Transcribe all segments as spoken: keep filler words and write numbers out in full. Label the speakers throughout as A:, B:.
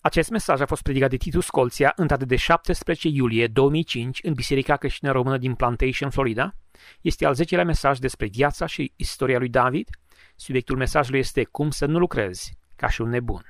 A: Acest mesaj a fost predicat de Titus Colția în data de șaptesprezece iulie două mii cinci în Biserica Creștină Română din Plantation, Florida. Este al zecelea mesaj despre viața și istoria lui David. Subiectul mesajului este cum să nu lucrezi ca și un nebun.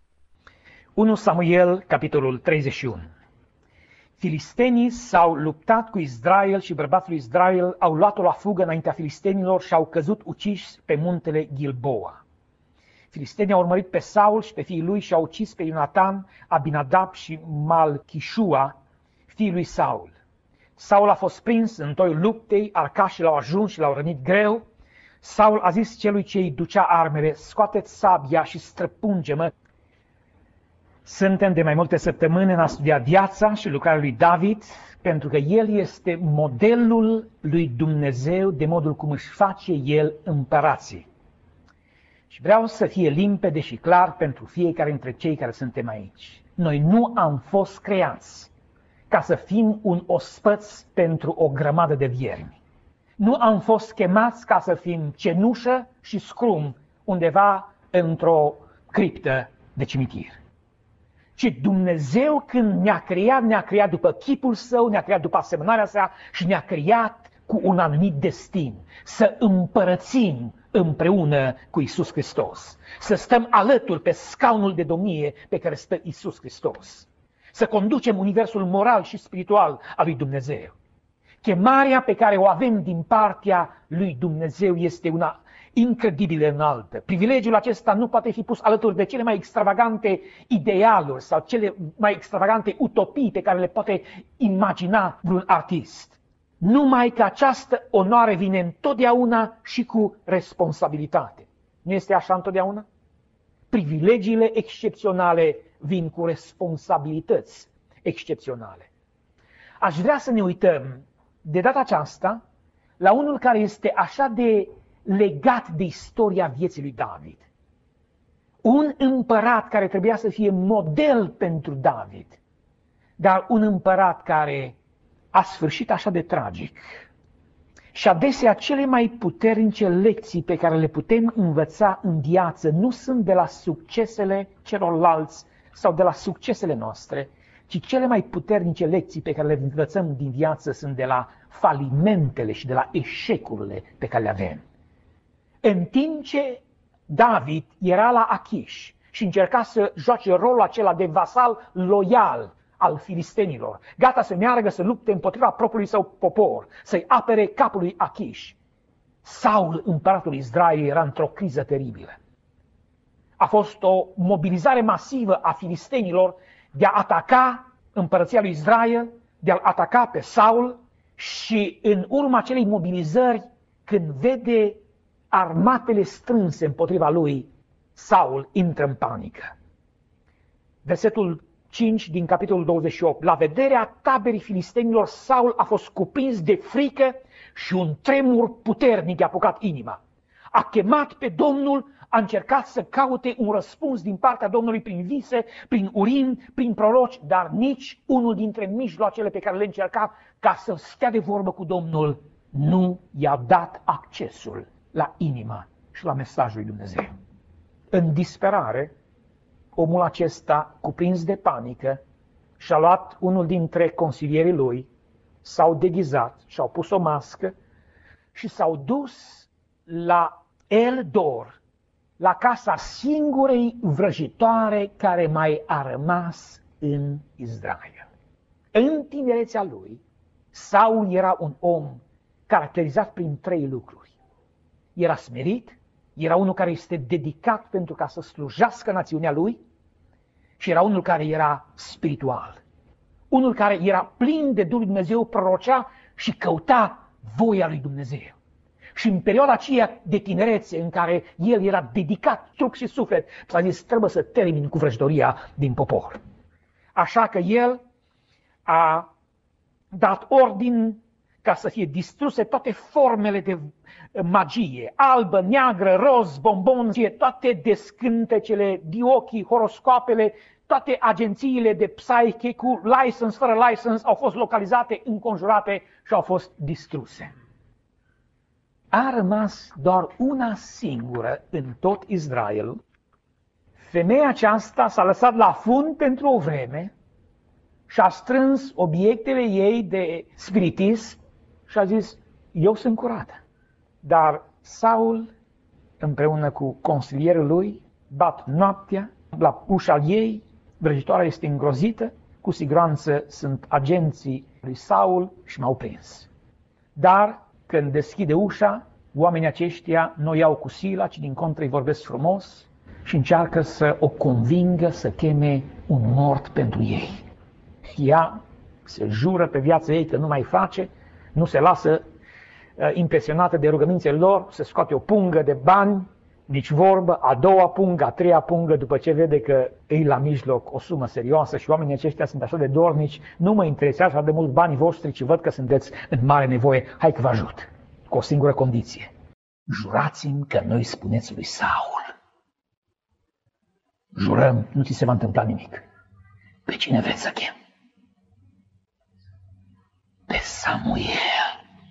B: unu Samuel, capitolul treizeci și unu. Filistenii s-au luptat cu Israel și bărbații lui Israel au luat-o la fugă înaintea filistenilor și au căzut uciși pe muntele Gilboa. Filistenii au urmărit pe Saul și pe fiii lui și au ucis pe Ionatan, Abinadab și Malchishua, fiii lui Saul. Saul a fost prins în toiul luptei, arcașii l-au ajuns și l-au rănit greu. Saul a zis celui ce îi ducea armele: scoateți sabia și străpunge-mă. Suntem de mai multe săptămâni în a studia viața și lucrarea lui David, pentru că el este modelul lui Dumnezeu de modul cum își face el împărații. Și vreau să fie limpede și clar pentru fiecare dintre cei care suntem aici. Noi nu am fost creați ca să fim un ospăț pentru o grămadă de viermi. Nu am fost chemați ca să fim cenușă și scrum undeva într-o criptă de cimitir. Ci Dumnezeu, când ne-a creat, ne-a creat după chipul Său, ne-a creat după asemănarea Sa și ne-a creat cu un anumit destin. Să împărățim împreună cu Iisus Hristos. Să stăm alături pe scaunul de domnie pe care stă Iisus Hristos. Să conducem universul moral și spiritual al lui Dumnezeu. Chemarea pe care o avem din partea lui Dumnezeu este una incredibil de înaltă. Privilegiul acesta nu poate fi pus alături de cele mai extravagante idealuri sau cele mai extravagante utopii pe care le poate imagina vreun artist. Numai că această onoare vine întotdeauna și cu responsabilitate. Nu este așa întotdeauna? Privilegiile excepționale vin cu responsabilități excepționale. Aș vrea să ne uităm de data aceasta la unul care este așa de legat de istoria vieții lui David. Un împărat care trebuia să fie model pentru David, dar un împărat care a sfârșit așa de tragic. Și adesea cele mai puternice lecții pe care le putem învăța în viață nu sunt de la succesele celorlalți sau de la succesele noastre, ci cele mai puternice lecții pe care le învățăm din viață sunt de la falimentele și de la eșecurile pe care le avem. În timp ce David era la Achish și încerca să joace rolul acela de vasal loial al filistenilor, gata să meargă să lupte împotriva propriului său popor, să-i apere capul lui Achish, Saul, împăratul Israel, era într-o criză teribilă. A fost o mobilizare masivă a filistenilor de a ataca împărăția lui Israel, de a-l ataca pe Saul și în urma acelei mobilizări, când vede armatele strânse împotriva lui, Saul intră în panică. Versetul cinci din capitolul douăzeci și opt. La vederea taberii filistenilor, Saul a fost cuprins de frică și un tremur puternic i-a apucat inima. A chemat pe Domnul, a încercat să caute un răspuns din partea Domnului prin vise, prin urim, prin proroci, dar nici unul dintre mijloacele pe care le încerca ca să stea de vorbă cu Domnul nu i-a dat accesul la inima și la mesajul lui Dumnezeu. În disperare, omul acesta, cuprins de panică, și-a luat unul dintre consilierii lui, s-au deghizat și-au pus o mască și s-au dus la El Dor, la casa singurei vrăjitoare care mai a rămas în Israel. În tinerețea lui, Saul era un om caracterizat prin trei lucruri. Era smerit, era unul care este dedicat pentru ca să slujească națiunea lui și era unul care era spiritual. Unul care era plin de Duhul Dumnezeu, prorocea și căuta voia lui Dumnezeu. Și în perioada aceea de tinerețe în care el era dedicat trup și suflet, s-a zis, trebuie să termin cu vrăjitoria din popor. Așa că el a dat ordin ca să fie distruse toate formele de magie, albă, neagră, roz, bombon, toate descântecele, diochii, horoscoapele, toate agențiile de psiche cu license, fără license, au fost localizate, înconjurate și au fost distruse. A rămas doar una singură în tot Israel, Femeia aceasta s-a lăsat la fund pentru o vreme și a strâns obiectele ei de spiritism și a zis, eu sunt curată. Dar Saul, împreună cu consilierul lui, bat noaptea la ușa ei, vrăjitoarea este îngrozită, cu siguranță sunt agenții lui Saul și m-au prins. Dar când deschide ușa, oamenii aceștia nu o iau cu sila, ci din contră îi vorbesc frumos și încearcă să o convingă să cheme un mort pentru ei. Ea se jură pe viața ei că nu mai face, nu se lasă uh, impresionată de rugămințele lor, se scoate o pungă de bani, nici vorbă, a doua pungă, a treia pungă, după ce vede că e la mijloc o sumă serioasă și oamenii aceștia sunt așa de dornici, nu mă interesează așa de mult banii voștri, ci văd că sunteți în mare nevoie, hai că vă ajut, cu o singură condiție. Jurați-mi că nu-i spuneți lui Saul. Jurăm, nu ți se va întâmpla nimic. Pe cine vreți să chem? Pe Samuel.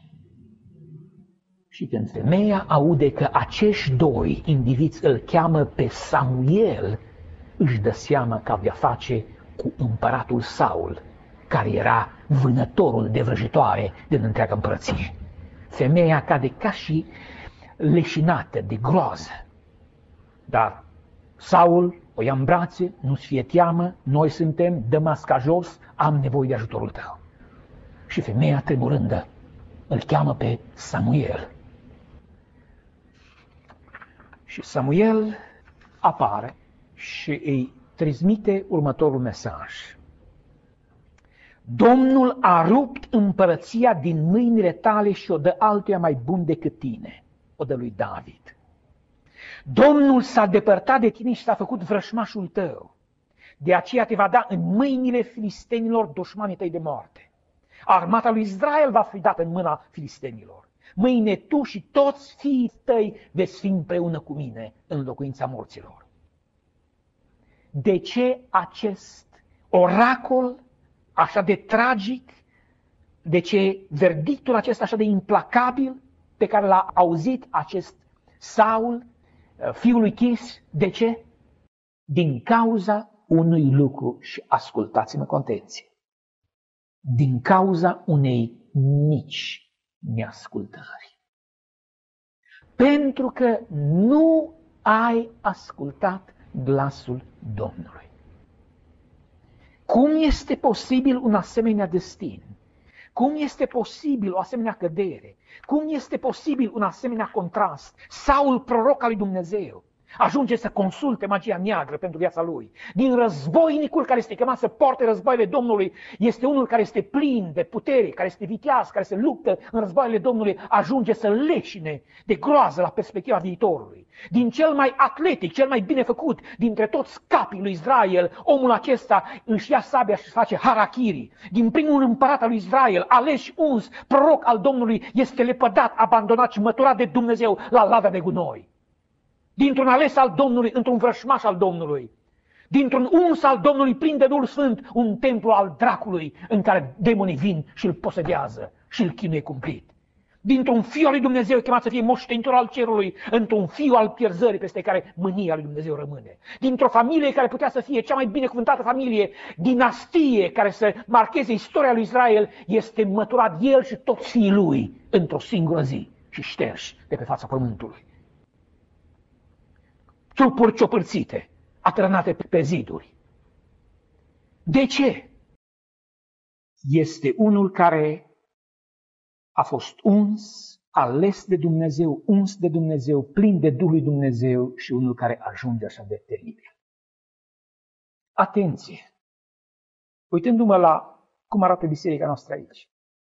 B: Și când femeia aude că acești doi indivizi îl cheamă pe Samuel, își dă seama că avea face cu împăratul Saul, care era vânătorul de vrăjitoare din întreaga împărăție. Femeia cade ca și leșinată de groază. Dar Saul o ia în brațe, nu-ți fie teamă, noi suntem, dă masca jos, am nevoie de ajutorul tău. Și femeia tremurândă îl cheamă pe Samuel. Și Samuel apare și îi transmite următorul mesaj. Domnul a rupt împărăția din mâinile tale și o dă altuia mai bun decât tine, o dă lui David. Domnul s-a depărtat de tine și s-a făcut vrășmașul tău. De aceea te va da în mâinile filistenilor, dușmanii tăi de moarte. Armata lui Israel va fi dată în mâna filistenilor. Mâine tu și toți fiii tăi veți fi împreună cu mine în locuința morților. De ce acest oracol așa de tragic? De ce verdictul acesta așa de implacabil pe care l-a auzit acest Saul, fiul lui Chis? De ce? Din cauza unui lucru, și ascultați-mă cu atenție, din cauza unei mici neascultări. Pentru că nu ai ascultat glasul Domnului. Cum este posibil un asemenea destin? Cum este posibil o asemenea cădere? Cum este posibil un asemenea contrast? Saul, proroc al lui Dumnezeu, ajunge să consulte magia neagră pentru viața lui. Din războinicul care este chemat să poarte războaiele Domnului, este unul care este plin de putere, care este viteaz, care se luptă în războaiele Domnului, ajunge să leșine de groază la perspectiva viitorului. Din cel mai atletic, cel mai bine făcut dintre toți capii lui Israel, omul acesta își ia sabia și face harakiri. Din primul împărat al lui Israel, ales și uns, proroc al Domnului, este lepădat, abandonat și măturat de Dumnezeu la lada de gunoi. Dintr-un ales al Domnului, într-un vrășmaș al Domnului, dintr-un uns al Domnului plin de Duhul Sfânt, un templu al dracului în care demonii vin și îl posedează și îl chinuie cumplit. Dintr-un fiu al lui Dumnezeu chemat să fie moștenitor al cerului, într-un fiu al pierzării peste care mânia lui Dumnezeu rămâne. Dintr-o familie care putea să fie cea mai binecuvântată familie, dinastie care să marcheze istoria lui Israel, este măturat el și toți fiii lui într-o singură zi și șterși de pe fața pământului. Trupuri ciopărțite, atârnate pe ziduri. De ce? Este unul care a fost uns, ales de Dumnezeu, uns de Dumnezeu, plin de Duhul lui Dumnezeu și unul care ajunge așa de teribil. Atenție! Uitându-mă la cum arată biserica noastră aici.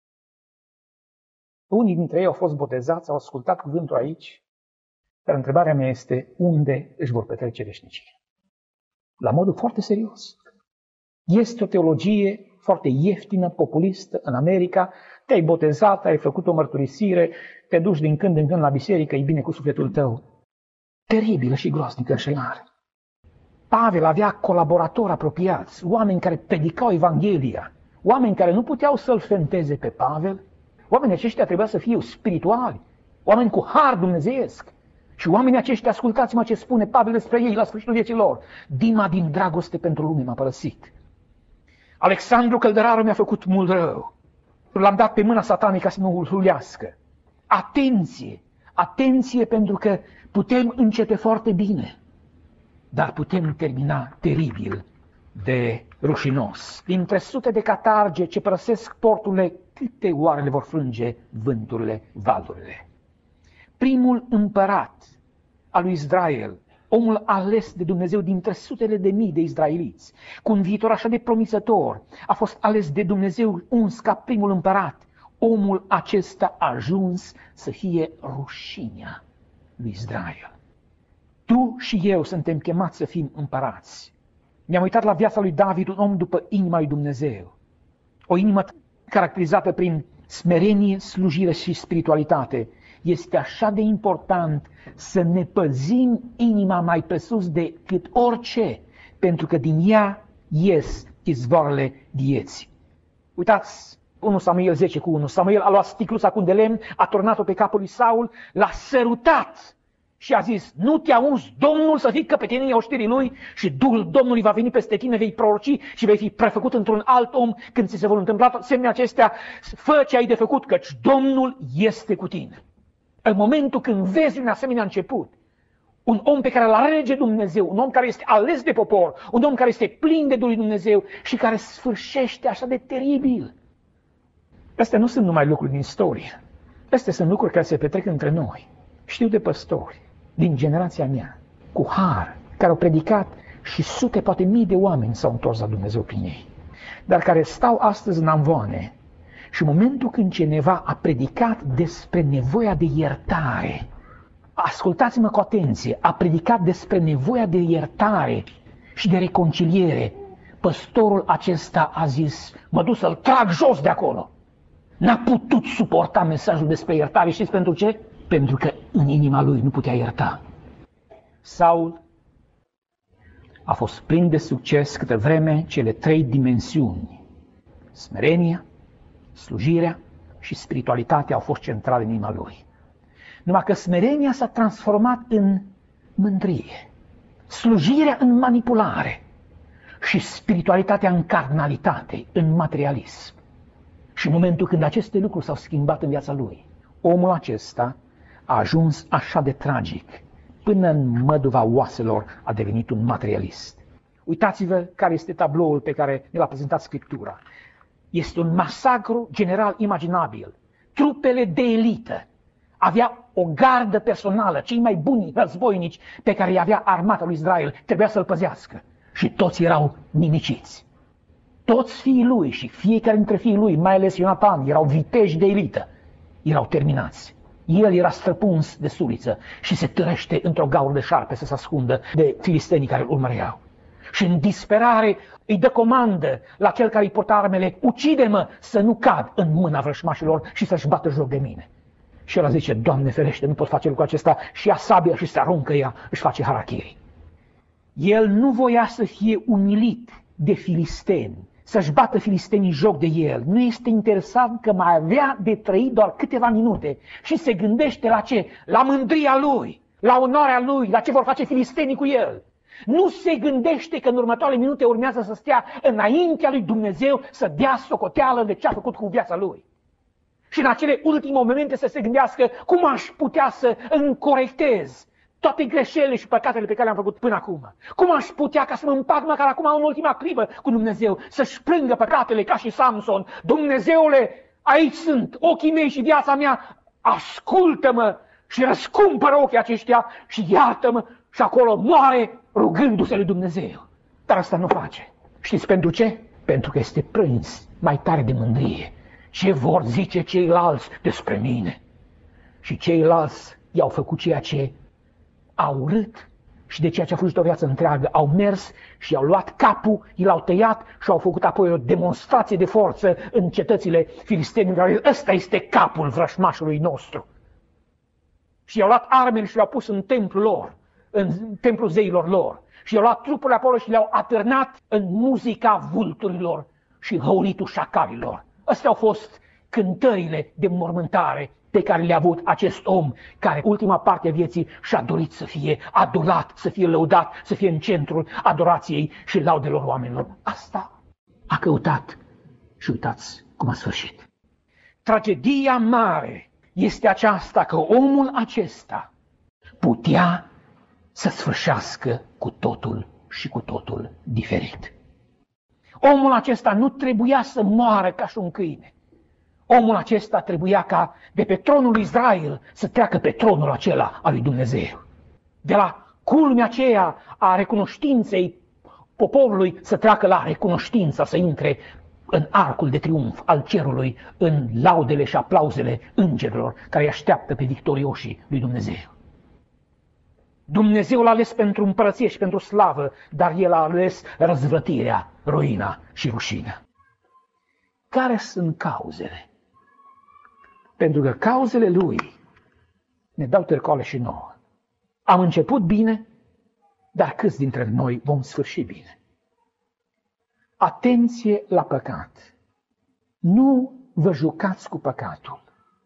B: Unii dintre ei au fost botezați, au ascultat cuvântul aici, dar întrebarea mea este, unde își vor petrece veșnicia? La modul foarte serios. Este o teologie foarte ieftină, populistă în America, te-ai botezat, ai făcut o mărturisire, te duci din când în când la biserică, e bine cu sufletul tău. Teribilă și groaznică înșelare. Pavel avea colaboratori apropiați, oameni care predicau Evanghelia, oameni care nu puteau să-l fenteze pe Pavel. Oamenii aceștia trebuia să fie spirituali, oameni cu har dumnezeiesc. Și oamenii aceștia, ascultați-mă ce spune Pavel despre ei la sfârșitul vieții lor. Dima din dragoste pentru lume m-a părăsit. Alexandru Călderarul mi-a făcut mult rău. L-am dat pe mâna satanii ca să nu îl hulească. Atenție! Atenție, pentru că putem începe foarte bine, dar putem termina teribil de rușinos. Dintre sute de catarge ce părăsesc porturile, câte oare le vor frânge vânturile, valurile? Primul împărat al lui Israel, omul ales de Dumnezeu dintre sutele de mii de izraeliți, cu un viitor așa de promițător, a fost ales de Dumnezeu uns ca primul împărat. Omul acesta a ajuns să fie rușinea lui Israel. Tu și eu suntem chemați să fim împărați. Mi-am uitat la viața lui David, un om după inima lui Dumnezeu. O inimă caracterizată prin smerenie, slujire și spiritualitate. Este așa de important să ne păzim inima mai presus decât orice, pentru că din ea ies izvoarele vieții. Uitați, unu Samuel zece cu unu. Samuel a luat sticluța cu un de lemn, a turnat-o pe capul lui Saul, l-a sărutat și a zis: nu te auzi Domnul să fii căpetenia oștirii lui și Duhul Domnului va veni peste tine, vei proroci și vei fi prefăcut într-un alt om. Când ți se vor întâmpla semne acestea, fă ce ai de făcut, căci Domnul este cu tine. În momentul când vezi un asemenea început, un om pe care îl alege Dumnezeu, un om care este ales de popor, un om care este plin de Duhul Dumnezeu și care sfârșește așa de teribil. Astea nu sunt numai lucruri din istorie. Astea sunt lucruri care se petrec între noi. Știu de păstori din generația mea, cu har, care au predicat și sute, poate mii de oameni s-au întors la Dumnezeu prin ei, dar care stau astăzi în amvoane și în momentul când cineva a predicat despre nevoia de iertare, ascultați-mă cu atenție, a predicat despre nevoia de iertare și de reconciliere, păstorul acesta a zis: mă duc să-l trag jos de acolo. N-a putut suporta mesajul despre iertare. Știți pentru ce? Pentru că în inima lui nu putea ierta. Saul a fost plin de succes câte vreme cele trei dimensiuni, smerenia, slujirea și spiritualitatea, au fost centrale în inima lui. Numai că smerenia s-a transformat în mândrie, slujirea în manipulare și spiritualitatea în carnalitate, în materialism. Și în momentul când aceste lucruri s-au schimbat în viața lui, omul acesta a ajuns așa de tragic, până în măduva oaselor a devenit un materialist. Uitați-vă care este tabloul pe care ne l-a prezentat Scriptura. Este un masacru general imaginabil. Trupele de elită. Avea o gardă personală, cei mai buni războinici pe care îi avea armata lui Israel, trebuia să-l păzească. Și toți erau nimiciți. Toți fiii lui și fiecare dintre fiii lui, mai ales Ionatan, erau viteji de elită, erau terminați. El era străpuns de suliță și se târăște într-o gaură de șarpe să se ascundă de filistenii care îl urmăreau. Și în disperare îi dă comandă la cel care îi porta armele: ucide-mă să nu cad în mâna vrășmașilor și să-și bată joc de mine. Și el zice: Doamne ferește, nu pot face lucrul acesta, și ia sabia și se aruncă ea, își face harakiri. El nu voia să fie umilit de filisteni, să-și bată filistenii joc de el. Nu este interesant că mai avea de trăit doar câteva minute și se gândește la ce? La mândria lui, la onoarea lui, la ce vor face filistenii cu el. Nu se gândește că în următoarele minute urmează să stea înaintea lui Dumnezeu să dea socoteală de ce a făcut cu viața lui. Și în acele ultime momente să se gândească: cum aș putea să îmi corectez toate greșelile și păcatele pe care le-am făcut până acum? Cum aș putea ca să mă împac măcar acum în ultima clipă cu Dumnezeu, să-și plângă păcatele ca și Samson? Dumnezeule, aici sunt ochii mei și viața mea, ascultă-mă și răscumpără ochii aceștia și iartă-mă. Și acolo moare rugându-se lui Dumnezeu. Dar asta nu face. Știți pentru ce? Pentru că este prins mai tare de mândrie. Ce vor zice ceilalți despre mine? Și ceilalți i-au făcut ceea ce au urât și de ceea ce a făcut o viață întreagă. Au mers și i-au luat capul, i l-au tăiat și au făcut apoi o demonstrație de forță în cetățile filistenilor. Ăsta este capul vrășmașului nostru. Și i-au luat armele și le-au pus în templul lor, în templul zeilor lor. Și i-au luat trupurile acolo și le-au atârnat în muzica vulturilor și hăulitul șacalilor. Astea au fost cântările de mormântare pe care le-a avut acest om, care ultima parte a vieții și-a dorit să fie adorat, să fie lăudat, să fie în centrul adorației și laudelor oamenilor. Asta a căutat și uitați cum a sfârșit. Tragedia mare este aceasta că omul acesta putea să sfârșească cu totul și cu totul diferit. Omul acesta nu trebuia să moară ca și un câine. Omul acesta trebuia ca de pe tronul lui Israel să treacă pe tronul acela al lui Dumnezeu. De la culmea aceea a recunoștinței poporului să treacă la recunoștința, să intre în arcul de triumf al cerului, în laudele și aplauzele îngerilor care îi așteaptă pe victorioșii lui Dumnezeu. Dumnezeu l-a ales pentru împărăție și pentru slavă, dar El a ales răzvrătirea, ruina și rușinea. Care sunt cauzele? Pentru că cauzele Lui ne dau târcoale și nouă. Am început bine, dar câți dintre noi vom sfârși bine? Atenție la păcat! Nu vă jucați cu păcatul.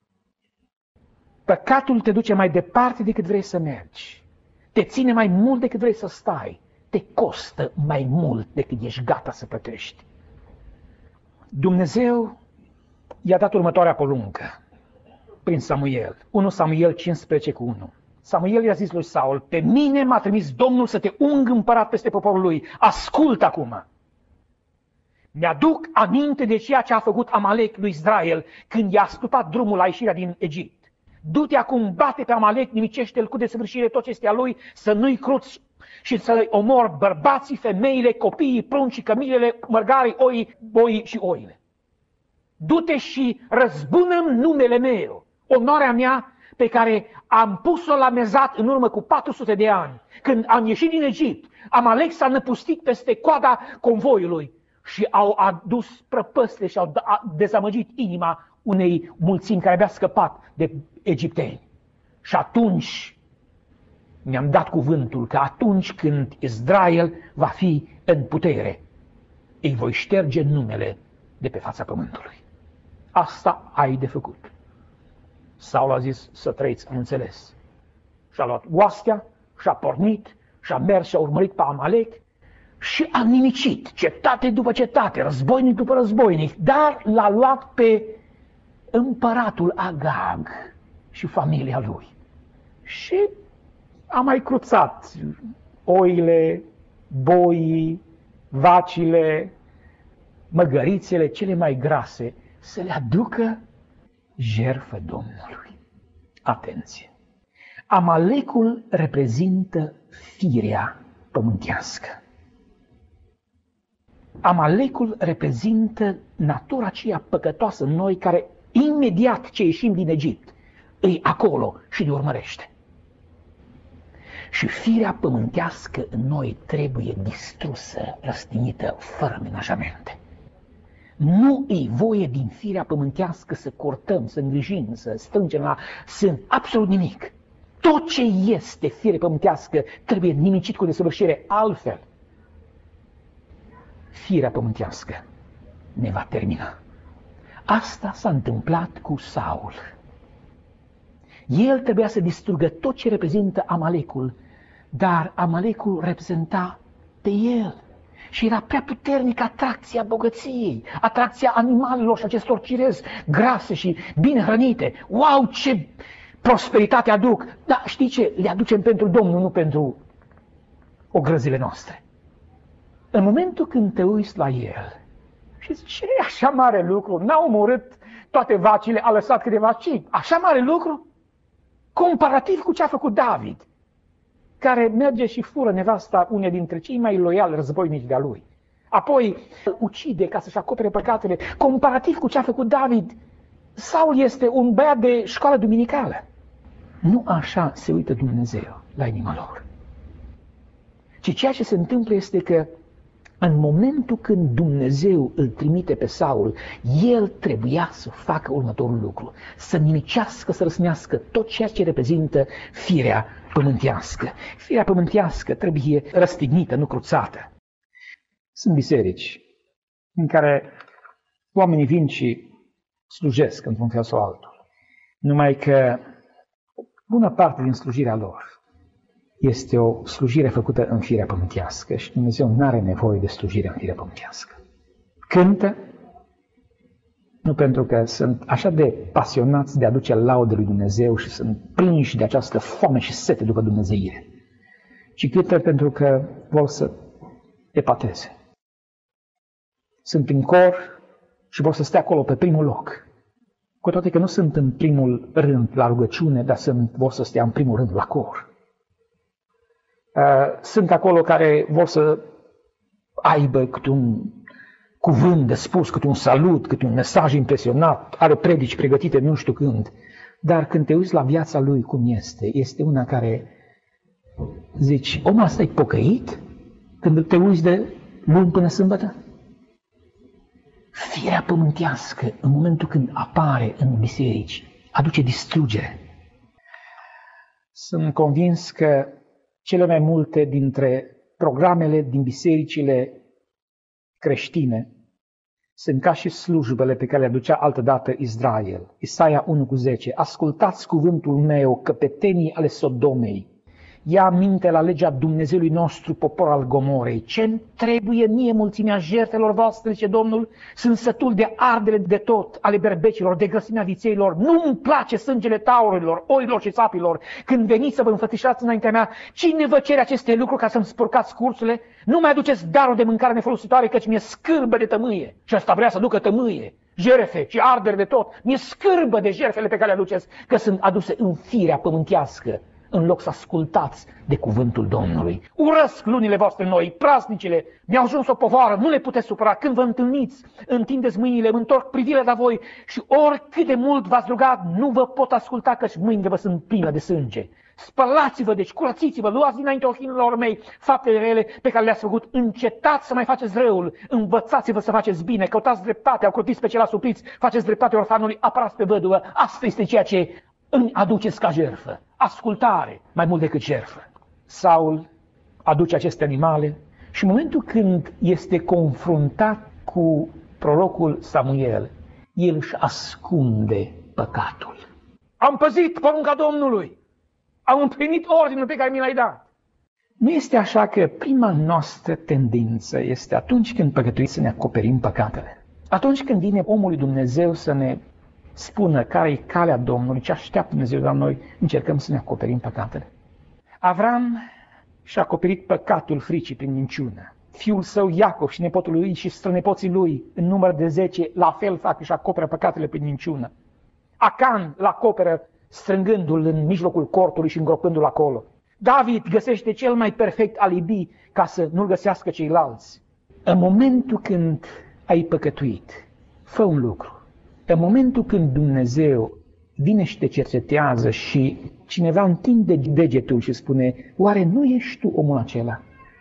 B: Păcatul te duce mai departe decât vrei să mergi. Te ține mai mult decât vrei să stai. Te costă mai mult decât ești gata să plătești. Dumnezeu i-a dat următoarea poruncă prin Samuel. unu Samuel cincisprezece cu unu. Samuel i-a zis lui Saul: pe mine m-a trimis Domnul să te ung împărat peste poporul lui. Ascultă acum! Mi-aduc aminte de ceea ce a făcut Amalek lui Israel când i-a stupat drumul la ieșirea din Egipt. Du-te acum, bate pe Amalek, nimicește-l cu desăvârșire tot ce este a lui, să nu-i cruți și să-i omor bărbații, femeile, copiii, pruncii, cămilele, mărgarii, oii, boii și oile. Du-te și răzbună-mi numele meu, onoarea mea pe care am pus-o la mezat în urmă cu patru sute de ani. Când am ieșit din Egipt, Amalek s-a năpustit peste coada convoiului și au adus prăpăstle și au dezamăgit inima unei mulțimi care avea scăpat de egipteni. Și atunci mi-am dat cuvântul că atunci când Israel va fi în putere, îi voi șterge numele de pe fața pământului. Asta ai de făcut. Saul a zis: să trăiți, am înțeles. Și-a luat oastea, și-a pornit, și-a mers și-a urmărit pe Amalek și a nimicit cetate după cetate, războinic după războinic, dar l-a luat pe împăratul Agag și familia lui. Și a mai cruțat oile, boii, vacile, măgărițele cele mai grase să le aducă jertfă Domnului. Atenție! Amalecul reprezintă firea pământească. Amalecul reprezintă natura aceea păcătoasă în noi care imediat ce ieșim din Egipt îi acolo și ne urmărește. Și firea pământească în noi trebuie distrusă, răstignită, fără menajamente. Nu îi voie din firea pământească să cortăm, să îngrijim, să strângem la sân, absolut nimic. Tot ce este fire pământească trebuie nimicit cu desăvârșire, altfel firea pământească ne va termina. Asta s-a întâmplat cu Saul. El trebuia să distrugă tot ce reprezintă Amalecul, dar Amalecul reprezenta pe el. Și era prea puternică atracția bogăției, atracția animalelor și acestor cirezi grase și bine hrănite. Wow, ce prosperitate aduc! Dar știi ce? Le aducem pentru Domnul, nu pentru ogrăzile noastre. În momentul când te uiți la el și zici: ce e așa mare lucru? N-a omorât toate vacile, a lăsat câteva cii. Așa mare lucru? Comparativ cu ce a făcut David, care merge și fură nevasta unei dintre cei mai loiali războinici de-a lui. Apoi îl ucide ca să-și acopere păcatele. Comparativ cu ce a făcut David, Saul este un băiat de școală duminicală. Nu așa se uită Dumnezeu la inima lor. Ci ceea ce se întâmplă este că în momentul când Dumnezeu îl trimite pe Saul, el trebuia să facă următorul lucru: să nimicească, să răsnească tot ceea ce reprezintă firea pământească. Firea pământească trebuie răstignită, nu cruțată. Sunt biserici în care oamenii vin și slujesc într-un fel sau altul. Numai că bună parte din slujirea lor este o slujire făcută în firea pământească și Dumnezeu nu are nevoie de slujire în firea pământească. Cântă, nu pentru că sunt așa de pasionați de a aduce laude lui Dumnezeu și sunt prinși de această foame și sete după dumnezeire, ci cântă pentru că vor să epateze. Sunt în cor și vor să stea acolo pe primul loc. Cu toate că nu sunt în primul rând la rugăciune, dar sunt, vor să stea în primul rând la cor. Sunt acolo care vor să aibă câte un cuvânt de spus, câte un salut, câte un mesaj impresionat, are predici pregătite nu știu când. Dar când te uiți la viața lui cum este, este una care zici, omul ăsta e pocăit când te uiți de luni până sâmbătă? Firea pământească, în momentul când apare în biserici, aduce distrugere. Sunt convins că cele mai multe dintre programele din bisericile creștine sunt ca și slujbele pe care le aducea altădată Israel. Isaia unu cu zece. Ascultați cuvântul meu, căpetenii ale Sodomei. Ia aminte la legea Dumnezeului nostru, popor al Gomorei. Ce-mi trebuie mie mulțimea jertfelor voastre, zice Domnul? Sunt sătul de ardele de tot, ale berbecilor, de grăsimea vițeilor. Nu-mi place sângele taurilor, oilor și țapilor. Când veniți să vă înfățișați înaintea mea, cine vă cere aceste lucruri ca să-mi spurcați cursurile? Nu mai aduceți darul de mâncare nefolositoare, căci mi-e scârbă de tămâie. Și asta vrea să ducă tămâie, jertfe și arderi de tot. Mi-e scârbă de jertfele pe care le aduceți, că sunt aduse în firea pământească, în loc să ascultați de cuvântul Domnului. Urăsc lunile voastre noi, praznicile, mi-au ajuns o povară, nu le puteți supăra. Când vă întâlniți, întindeți mâinile, îmi întorc privirea la voi și oricât de mult v-ați rugat, nu vă pot asculta, căci mâinile vă sunt pline de sânge. Spălați-vă, deci curățiți-vă, luați dinainte ochilor mei faptele rele pe care le-ați făcut, încetați să mai faceți răul, învățați-vă să faceți bine, căutați dreptatea, ocrotiți pe cel supliți, faceți dreptate orfanului, apărați pe văduvă. Asta este ceea ce îmi aduceți ca jertfă. Ascultare, mai mult decât jertfă. Saul aduce aceste animale și în momentul când este confruntat cu prorocul Samuel, el își ascunde păcatul. Am păzit porunca Domnului, am împlinit ordinul pe care mi l-ai dat. Nu este așa că prima noastră tendință este atunci când păcătuim să ne acoperim păcatele. Atunci când vine omul lui Dumnezeu să ne spună care e calea Domnului, ce așteaptă Dumnezeu de la noi, încercăm să ne acoperim păcatele. Avram și-a acoperit păcatul fricii prin minciună. Fiul său Iacov și nepotul lui și strănepoții lui, în număr de zece, la fel fac, și acoperă păcatele prin minciună. Acan l-acoperă strângându-l în mijlocul cortului și îngropându-l acolo. David găsește cel mai perfect alibi ca să nu-l găsească ceilalți. În momentul când ai păcătuit, fă un lucru. În momentul când Dumnezeu vine și te cercetează și cineva întinde degetul și spune, oare nu ești tu omul acela?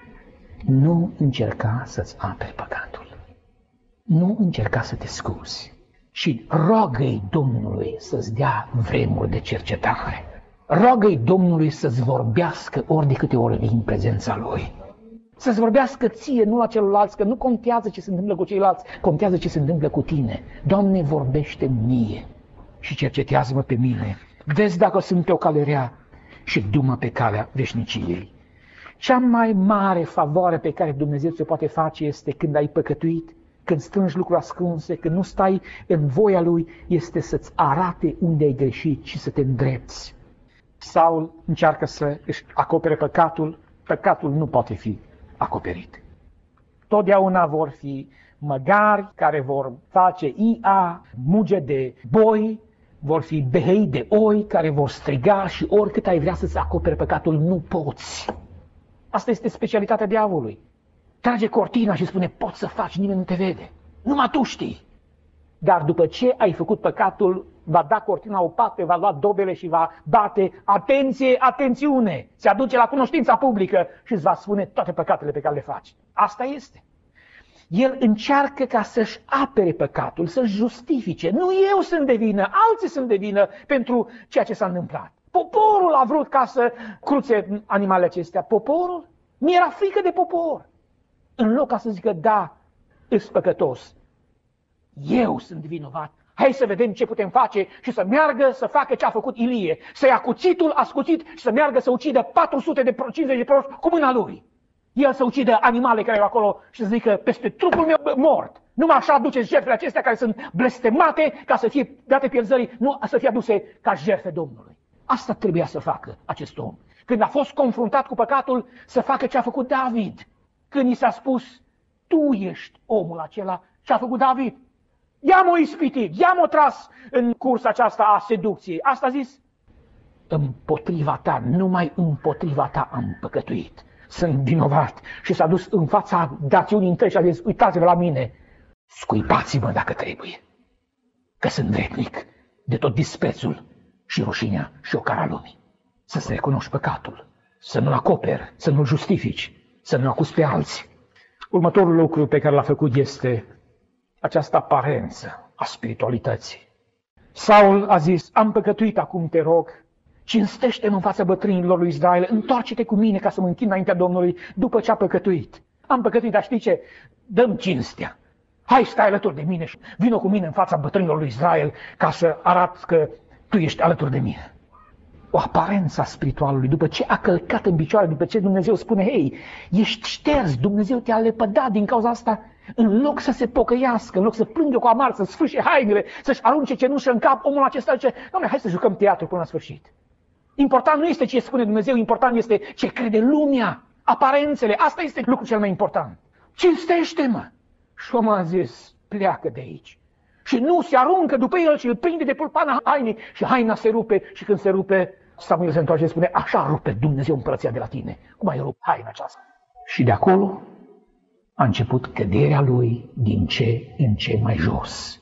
B: Nu încerca să-ți aperi păcatul. Nu încerca să te scuzi. Și rogă-i Domnului să-ți dea vremuri de cercetare. Rogă-i Domnului să-ți vorbească ori de câte ori vii în prezența Lui. Să-ți vorbească ție, nu la celălalt, că nu contează ce se întâmplă cu ceilalți, contează ce se întâmplă cu tine. Doamne, vorbește mie și cercetează-mă pe mine. Vezi dacă sunt pe o cale rea și du-mă pe calea veșniciei. Cea mai mare favoare pe care Dumnezeu ți-o poate face este când ai păcătuit, când strângi lucruri ascunse, când nu stai în voia Lui, este să-ți arate unde ai greșit și să te îndrepți. Saul încearcă să își acopere păcatul, păcatul nu poate fi acoperit. Totdeauna vor fi măgari care vor face ia, muge de boi, vor fi behei de oi care vor striga și oricât ai vrea să-ți acopere păcatul, nu poți. Asta este specialitatea diavolului. Trage cortina și spune, poți să faci, nimeni nu te vede. Numai tu știi. Dar după ce ai făcut păcatul, va da cortina o parte, va lua dobele și va bate, atenție, atențiune, se aduce la cunoștința publică și îți va spune toate păcatele pe care le faci. Asta este. El încearcă ca să-și apere păcatul, să-și justifice. Nu eu sunt de vină, alții sunt de vină pentru ceea ce s-a întâmplat. Poporul a vrut ca să cruțe animalele acestea. Poporul? Mi-era frică de popor. În loc ca să zică, da, ești păcătos, eu sunt vinovat, Hai să vedem ce putem face și să meargă să facă ce a făcut Ilie. Să ia cuțitul ascuțit și să meargă să ucidă patru sute de cincizeci de proroci cu mâna lui. El să ucidă animale care erau acolo și să zică, peste trupul meu mort. Numai așa aduceți jertfele acestea care sunt blestemate ca să fie date pierzării, nu să fie aduse ca jertfe Domnului. Asta trebuia să facă acest om. Când a fost confruntat cu păcatul, să facă ce a făcut David. Când i s-a spus, tu ești omul acela, ce a făcut David. I-am-o ispitit, i-am-o tras în cursa aceasta a seducției. Asta a zis, împotriva ta, numai împotriva ta am păcătuit. Sunt vinovat. Și s-a dus în fața națiunii întregi și a zis, uitați-vă la mine, scuipați-mă dacă trebuie, că sunt vrednic de tot disprețul și rușinea și ocara lumii. Să-ți recunoști păcatul, să nu-l acoperi, să nu-l justifici, să nu-l acuzi pe alții. Următorul lucru pe care l-a făcut este această aparență a spiritualității. Saul a zis, am păcătuit, acum te rog, cinstește-mă în fața bătrânilor lui Israel, întoarce-te cu mine ca să mă închin înaintea Domnului după ce a păcătuit. Am păcătuit, dar știi ce? Dăm cinstea. Hai, stai alături de mine și vină cu mine în fața bătrânilor lui Israel ca să arat că tu ești alături de mine. O aparență a spiritualului, după ce a călcat în picioare, după ce Dumnezeu spune, hei, ești șters, Dumnezeu te-a lepădat din cauza asta, în loc să se pocăiască, în loc să plângă cu amar, să sfârșe hainele, să-și arunce cenușă în cap, omul acesta zice, Doamne, hai să jucăm teatru până la sfârșit. Important nu este ce spune Dumnezeu, important este ce crede lumea, aparențele, asta este lucrul cel mai important. Cinstește-mă! Și omul a zis, pleacă de aici. Și nu se aruncă după el și îl prinde de pulpana hainei și haina se rupe și când se rupe, Samuel se întoarce și spune, așa rupe Dumnezeu împărăția de la tine. Cum ai rupt haina aceasta? Și de acolo a început căderea lui din ce în ce mai jos.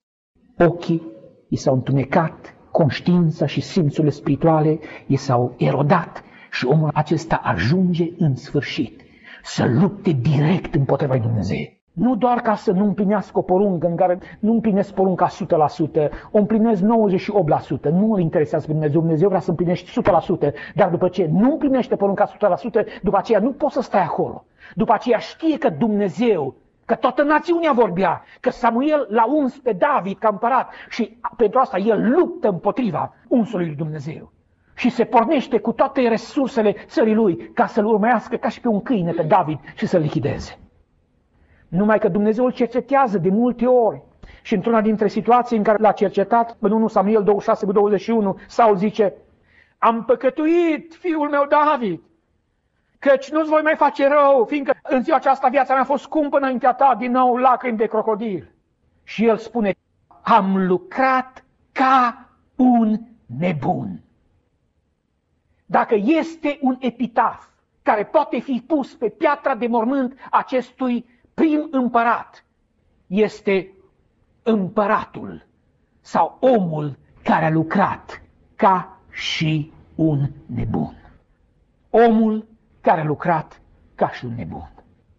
B: Ochii i s-au întunecat, conștiința și simțurile spirituale i s-au erodat și omul acesta ajunge în sfârșit să lupte direct împotriva lui Dumnezeu. Nu doar ca să nu împlinească o poruncă în care nu împlinesc porunca o sută la sută, o împlinesc nouăzeci și opt la sută. Nu îl interesează pe Dumnezeu, Dumnezeu vrea să împlinești o sută la sută, dar după ce nu împlinește porunca o sută la sută, după aceea nu poți să stai acolo. După aceea știe că Dumnezeu, că toată națiunea vorbea, că Samuel l-a uns pe David ca împărat și pentru asta el luptă împotriva unsului lui Dumnezeu. Și se pornește cu toate resursele țării lui ca să-l urmească ca și pe un câine pe David și să-l lichideze. Numai că Dumnezeu îl cercetează de multe ori. Și într-una dintre situații în care l-a cercetat, în întâi Samuel douăzeci și șase cu douăzeci și unu, Saul zice, am păcătuit, fiul meu David, căci nu-ți voi mai face rău, fiindcă în ziua aceasta viața mea a fost scumpă înaintea ta, din nou lacrimi de crocodil. Și el spune, am lucrat ca un nebun. Dacă este un epitaf care poate fi pus pe piatra de mormânt acestui prim împărat, este împăratul sau omul care a lucrat ca și un nebun. Omul care a lucrat ca și un nebun.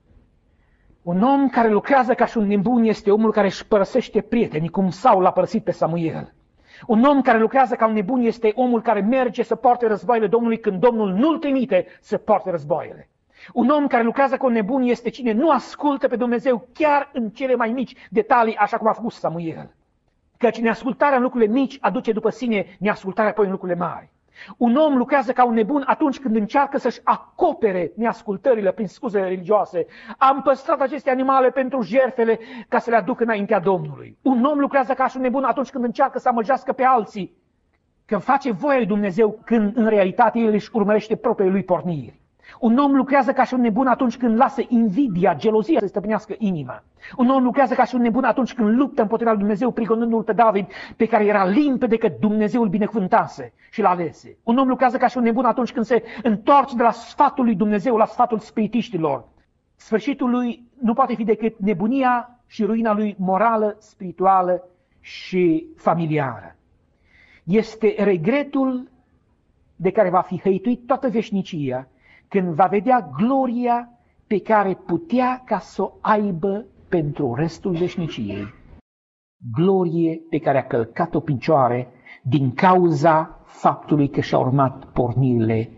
B: Un om care lucrează ca și un nebun este omul care își părăsește prietenii, cum Saul l-a părăsit pe Samuel. Un om care lucrează ca un nebun este omul care merge să poarte războaiele Domnului când Domnul nu-l trimite să poarte războaiele. Un om care lucrează ca un nebun este cine nu ascultă pe Dumnezeu chiar în cele mai mici detalii, așa cum a făcut Samuel. Căci neascultarea în lucrurile mici aduce după sine neascultarea apoi în lucrurile mari. Un om lucrează ca un nebun atunci când încearcă să-și acopere neascultările prin scuze religioase. Am păstrat aceste animale pentru jertfele ca să le aduc înaintea Domnului. Un om lucrează ca și un nebun atunci când încearcă să amăgească pe alții, când face voia lui Dumnezeu, când în realitate el își urmărește propriile lui porniri. Un om lucrează ca și un nebun atunci când lasă invidia, gelozia să stăpânească inima. Un om lucrează ca și un nebun atunci când luptă împotriva lui Dumnezeu, prigonându-l pe David, pe care era limpede că Dumnezeu îl binecuvântase și l-alese. Un om lucrează ca și un nebun atunci când se întoarce de la sfatul lui Dumnezeu la sfatul spiritiștilor. Sfârșitul lui nu poate fi decât nebunia și ruina lui morală, spirituală și familiară. Este regretul de care va fi hăituit toată veșnicia, când va vedea gloria pe care putea ca să o aibă pentru restul veșniciei. Glorie pe care a călcat-o picioare din cauza faptului că și-a urmat pornirile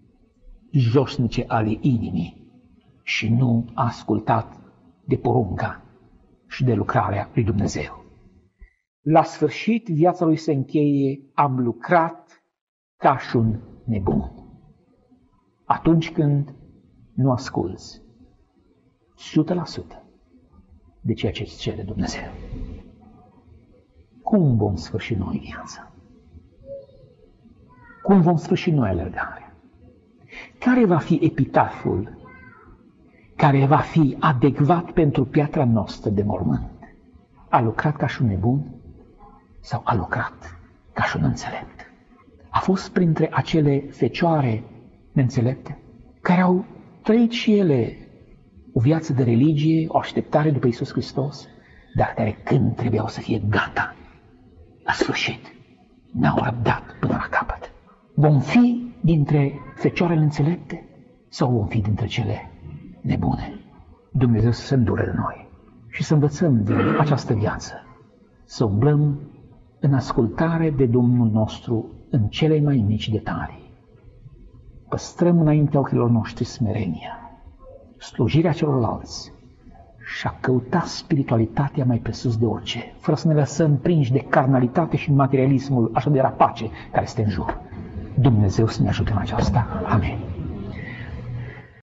B: josnice ale inimii și nu a ascultat de porunca și de lucrarea lui Dumnezeu. La sfârșit, viața lui se încheie, am lucrat ca și un nebun. Atunci când nu asculți o sută la sută de ceea ce îți cere Dumnezeu. Cum vom sfârși noi viața? Cum vom sfârși noi alergarea? Care va fi epitaful care va fi adecvat pentru piatra noastră de mormânt? A lucrat ca și un nebun sau a lucrat ca și un înțelept? A fost printre acele fecioare neînțelepte care au trăit și ele o viață de religie, o așteptare după Iisus Hristos, dar care când trebuiau să fie gata, la sfârșit, n-au răbdat până la capăt. Vom fi dintre fecioarele înțelepte sau vom fi dintre cele nebune? Dumnezeu să se îndure de noi și să învățăm din această viață, să umblăm în ascultare de Domnul nostru în cele mai mici detalii. Păstrăm înaintea ochilor noștri smerenia, slujirea celorlalți și a căuta spiritualitatea mai presus de orice, fără să ne lăsăm prinși de carnalitate și materialismul așa de rapace care este în jur. Dumnezeu să ne ajute în aceasta. Amin.